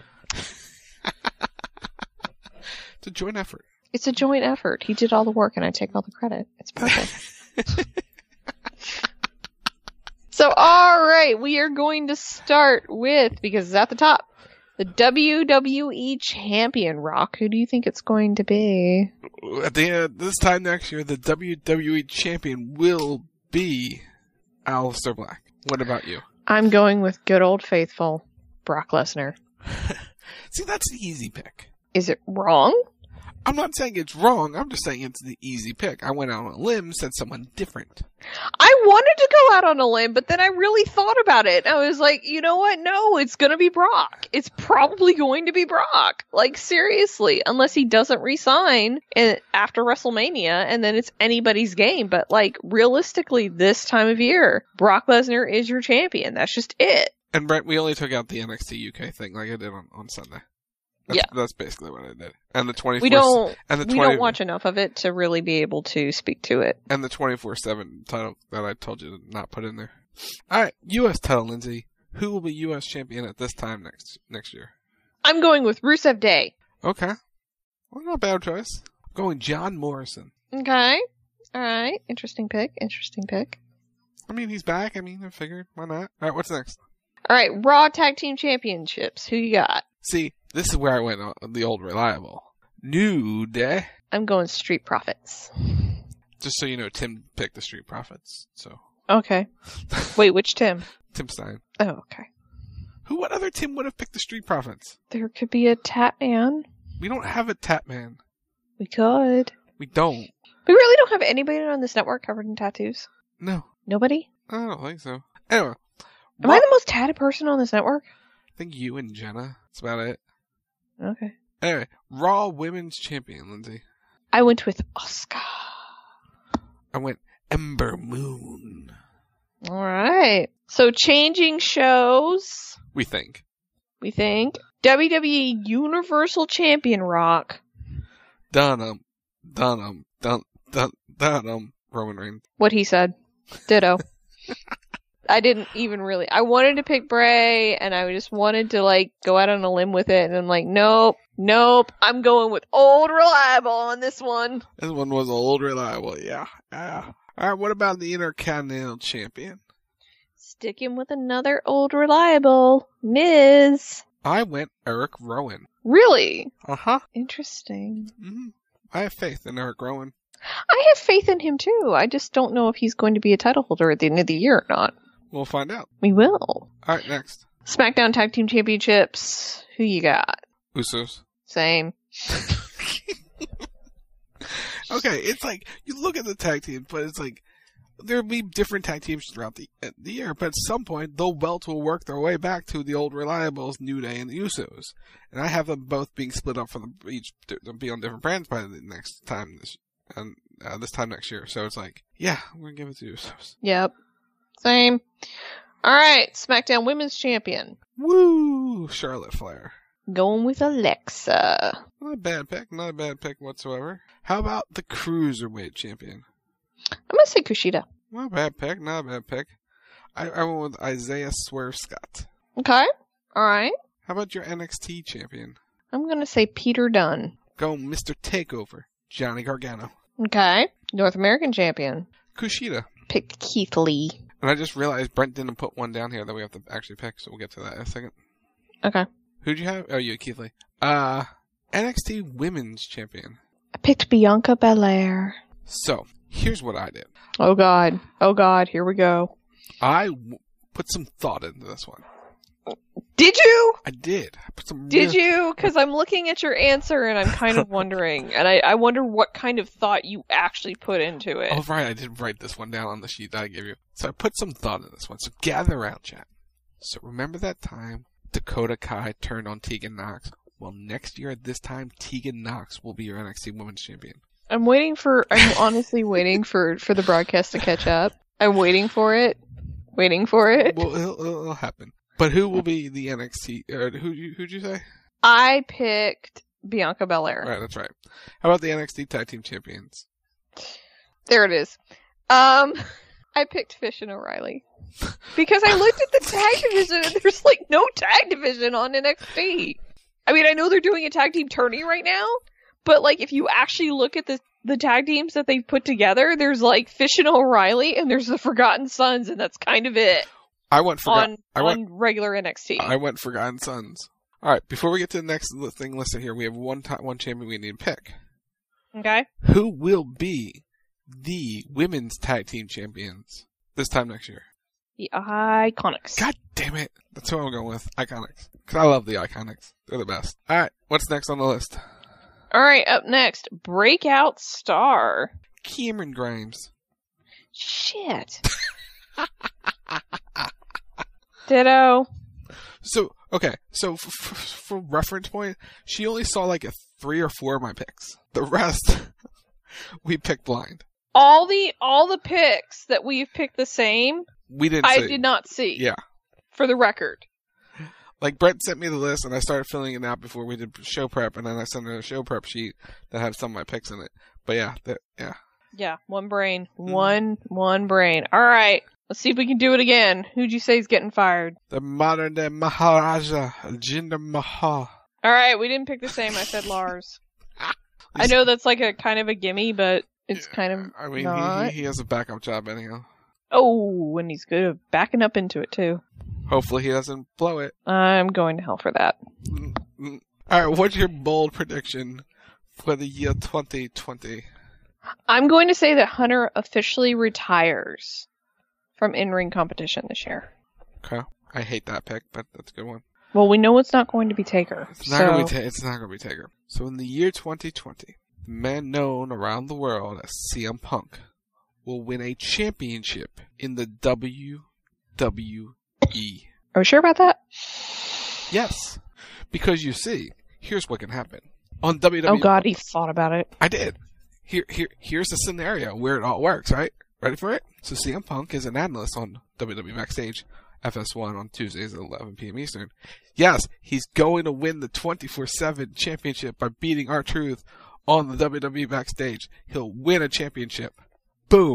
It's a joint effort. It's a joint effort. He did all the work and I take all the credit. It's perfect. So, alright, we are going to start with, because it's at the top, the WWE Champion. Rock, who do you think it's going to be? At the end, this time next year, the WWE Champion will be Aleister Black. What about you? I'm going with good old faithful Brock Lesnar. See, that's the easy pick. Is it wrong? I'm not saying it's wrong. I'm just saying it's the easy pick. I went out on a limb, said someone different. I wanted to go out on a limb, but then I really thought about it. I was like, you know what? No, it's going to be Brock. It's probably going to be Brock. Like, seriously. Unless he doesn't resign after WrestleMania, and then it's anybody's game. But, like, realistically, this time of year, Brock Lesnar is your champion. That's just it. And Brent, we only took out the NXT UK thing like I did on Sunday. That's basically what I did. And the 24. We don't watch enough of it to really be able to speak to it. And the 24/7 title that I told you to not put in there. All right, U.S. title, Lindsay. Who will be U.S. champion at this time next year? I'm going with Rusev Day. Okay, well, not a bad choice. I'm going John Morrison. Okay, all right, interesting pick. I mean, he's back. I mean, I figured why not. All right, what's next? All right, Raw Tag Team Championships. Who you got? See, this is where I went on the old reliable. New Day. I'm going Street Profits. Just so you know, Tim picked the Street Profits, so. Okay. Wait, which Tim? Tim Stein. Oh, okay. What other Tim would have picked the Street Profits? There could be a Tatman. We don't have a Tatman. We could. We don't. We really don't have anybody on this network covered in tattoos? No. Nobody? I don't think so. Anyway. Am I the most tatted person on this network? I think you and Jenna. That's about it. Okay. Anyway, Raw Women's Champion, Lindsay. I went with Asuka. I went Ember Moon. Alright. So changing shows. We think. WWE Universal Champion Rock. Dunham. Roman Reigns. What he said. Ditto. I didn't even really. I wanted to pick Bray, and I just wanted to like go out on a limb with it, and I'm like, nope. I'm going with Old Reliable on this one. This one was Old Reliable, yeah. All right, what about the Intercontinental Champion? Sticking with another Old Reliable, Miz. I went Eric Rowan. Really? Uh-huh. Interesting. Mm-hmm. I have faith in Eric Rowan. I have faith in him too. I just don't know if he's going to be a title holder at the end of the year or not. We'll find out. We will. All right, next. SmackDown Tag Team Championships. Who you got? Usos. Same. Okay, it's like, you look at the tag team, but it's like, there'll be different tag teams throughout the year, but at some point, the belts will work their way back to the Old Reliables, New Day, and the Usos. And I have them both being split up for each to be on different brands by the next time this time next year. So it's like, yeah, we're gonna give it to Usos. Yep. Same. Alright, SmackDown Women's Champion. Woo! Charlotte Flair. Going with Alexa. Not a bad pick whatsoever. How about the Cruiserweight Champion? I'm gonna say Kushida. Not a bad pick. I went with Isaiah Swerve Scott. Okay. Alright. How about your NXT Champion? I'm gonna say Peter Dunne. Go Mr. Takeover, Johnny Gargano. Okay. North American Champion. Kushida. Picked Keith Lee. And I just realized Brent didn't put one down here that we have to actually pick, so we'll get to that in a second. Okay. Who'd you have? Oh, you had Keith Lee. NXT Women's Champion. I picked Bianca Belair. So, here's what I did. Oh God, here we go. I put some thought into this one. Did you? I did. I put some Did you? Because I'm looking at your answer and I'm kind of wondering. And I wonder what kind of thought you actually put into it. Oh, right. I did write this one down on the sheet that I gave you. So I put some thought in this one. So gather around, chat. So remember that time Dakota Kai turned on Tegan Nox? Well, next year at this time, Tegan Nox will be your NXT Women's Champion. I'm honestly waiting for the broadcast to catch up. I'm waiting for it. Well, it'll happen. But who will be the NXT? Who'd you say? I picked Bianca Belair. Right, that's right. How about the NXT Tag Team Champions? There it is. I picked Fish and O'Reilly. Because I looked at the tag division and there's like no tag division on NXT. I mean, I know they're doing a tag team tourney right now, but like if you actually look at the tag teams that they've put together, there's like Fish and O'Reilly and there's the Forgotten Sons, and that's kind of it. I went on regular NXT. I went Forgotten Sons. All right, before we get to the next thing listed here, we have one champion we need to pick. Okay. Who will be the women's tag team champions this time next year? The Iconics. God damn it. That's who I'm going with. Iconics. Because I love the Iconics. They're the best. All right, what's next on the list? All right, up next, Breakout Star. Cameron Grimes. Shit. Ditto. So, okay. So, for reference point, she only saw like 3 or 4 of my picks. The rest, we picked blind. All the picks that we've picked the same, we didn't see. I did not see. Yeah. For the record. Like, Brent sent me the list, and I started filling it out before we did show prep, and then I sent her a show prep sheet that had some of my picks in it. But yeah, yeah. Yeah, one brain. One brain. All right. Let's see if we can do it again. Who'd you say is getting fired? The modern day Maharaja, Jinder Mahal. All right, we didn't pick the same. I said Lars. I know that's like a kind of a gimme, but it's kind of I mean, not. He has a backup job anyhow. Oh, and he's good at backing up into it too. Hopefully he doesn't blow it. I'm going to hell for that. All right, what's your bold prediction for the year 2020? I'm going to say that Hunter officially retires from in-ring competition this year. Okay. I hate that pick, but that's a good one. Well, we know it's not going to be Taker. It's not going to be Taker. So in the year 2020, the man known around the world as CM Punk will win a championship in the WWE. Are we sure about that? Yes. Because you see, here's what can happen. On WWE. Oh God, he thought about it. I did. Here's the scenario where it all works, right? Ready for it? So CM Punk is an analyst on WWE Backstage, FS1 on Tuesdays at 11 p.m. Eastern. Yes, he's going to win the 24/7 championship by beating R-Truth on the WWE Backstage. He'll win a championship. Boom.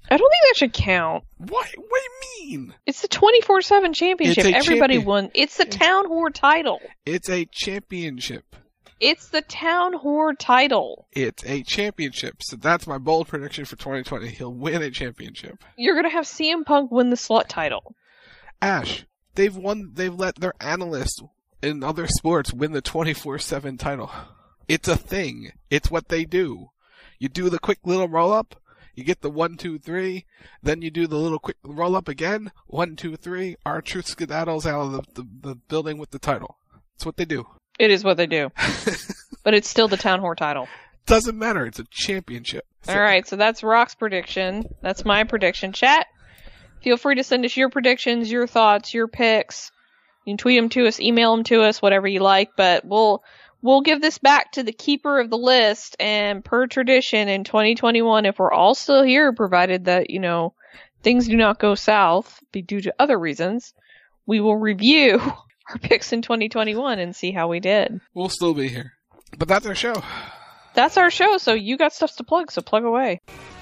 I don't think that should count. What do you mean? It's the 24/7 championship. Everybody won. It's the Town Whore title. It's a championship. It's the Town Whore title. It's a championship. So that's my bold prediction for 2020. He'll win a championship. You're going to have CM Punk win the Slut title. Ash, they've let their analysts in other sports win the 24/7 title. It's a thing. It's what they do. You do the quick little roll-up, you get the 1, 2, 3, then you do the little quick roll-up again, 1, 2, 3, R-Truth skedaddles out of the building with the title. That's what they do. It is what they do. But it's still the Town Whore title. Doesn't matter. It's a championship. Alright, so that's Rock's prediction. That's my prediction. Chat, feel free to send us your predictions, your thoughts, your picks. You can tweet them to us, email them to us, whatever you like, but we'll give this back to the keeper of the list, and per tradition in 2021, if we're all still here, provided that, things do not go south due to other reasons, we will review our picks in 2021 and see how we did. We'll still be here. But that's our show. That's our show, so you got stuff to plug, so plug away.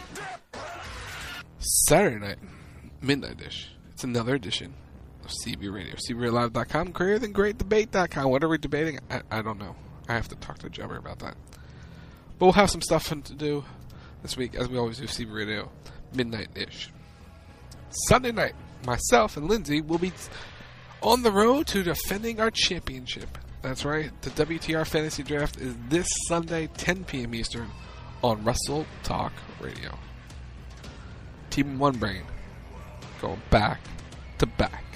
Saturday night, Midnight Dish. It's another edition of CB Radio. CBRadioLive.com, greaterthangreatdebate.com. What are we debating? I don't know. I have to talk to Jummer about that. But we'll have some stuff fun to do this week, as we always do, CB Radio, Midnight-ish. Sunday night, myself and Lindsay will be on the road to defending our championship. That's right, the WTR Fantasy Draft is this Sunday, 10 p.m. Eastern, on Wrestle Talk Radio. Team One Brain, going back to back.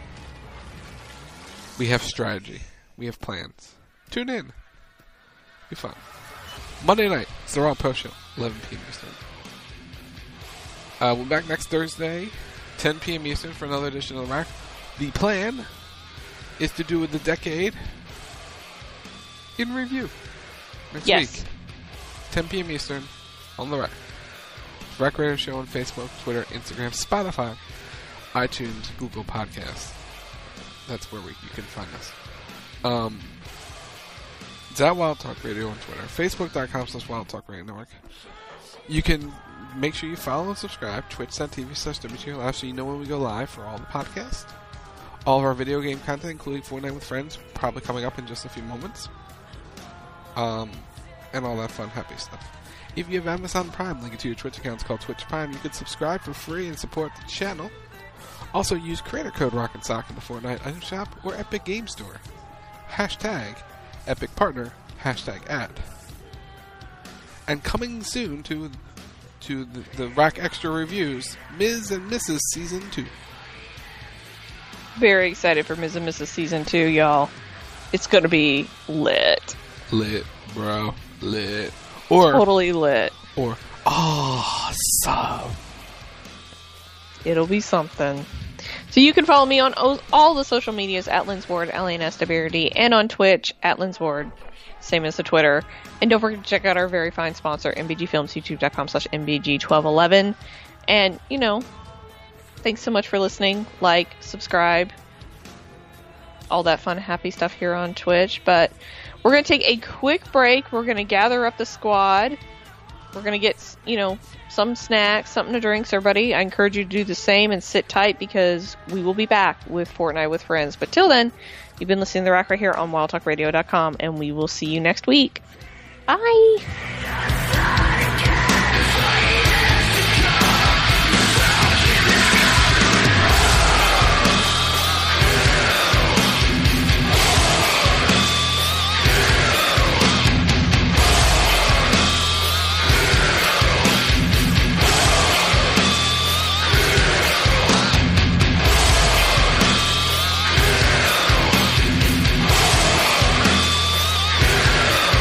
We have strategy. We have plans. Tune in. Be fun. Monday night, it's the Raw Post Show, 11 p.m. Eastern. We'll be back next Thursday, 10 p.m. Eastern, for another edition of the Rack. The plan is to do the decade in review next week. 10 p.m. Eastern on the Rack. Rack Radio Show on Facebook, Twitter, Instagram, Spotify, iTunes, Google Podcasts. That's where you can find us. It's at Wild Talk Radio on Twitter. Facebook.com/Wild Talk Radio Network. You can make sure you follow and subscribe. Twitch.tv/WTR Live, so you know when we go live for all the podcasts. All of our video game content, including Fortnite with Friends, probably coming up in just a few moments. And all that fun, happy stuff. If you have Amazon Prime, link it to your Twitch account. It's called Twitch Prime. You can subscribe for free and support the channel. Also, use creator code ROCK'n'SOCK in the Fortnite item shop or Epic Game Store. Hashtag Epic Partner, hashtag ad. And coming soon to the Rack Extra reviews, Ms. and Mrs. Season 2. Very excited for Ms. and Mrs. Season 2, y'all. It's gonna be lit. Lit, bro. Lit. Or totally lit. Or awesome. It'll be something. So you can follow me on all the social medias at Linsward, LANSWRD, and on Twitch at Linsward, same as the Twitter. And don't forget to check out our very fine sponsor, MBG Films, youtube.com/MBG1211. And, thanks so much for listening. Like, subscribe, all that fun, happy stuff here on Twitch. But we're going to take a quick break. We're going to gather up the squad. We're going to get, some snacks, something to drink. So everybody, I encourage you to do the same and sit tight, because we will be back with Fortnite with Friends. But till then, you've been listening to The Rack right here on WildTalkRadio.com, and we will see you next week. Bye!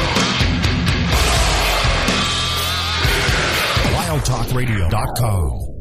WildTalkRadio.com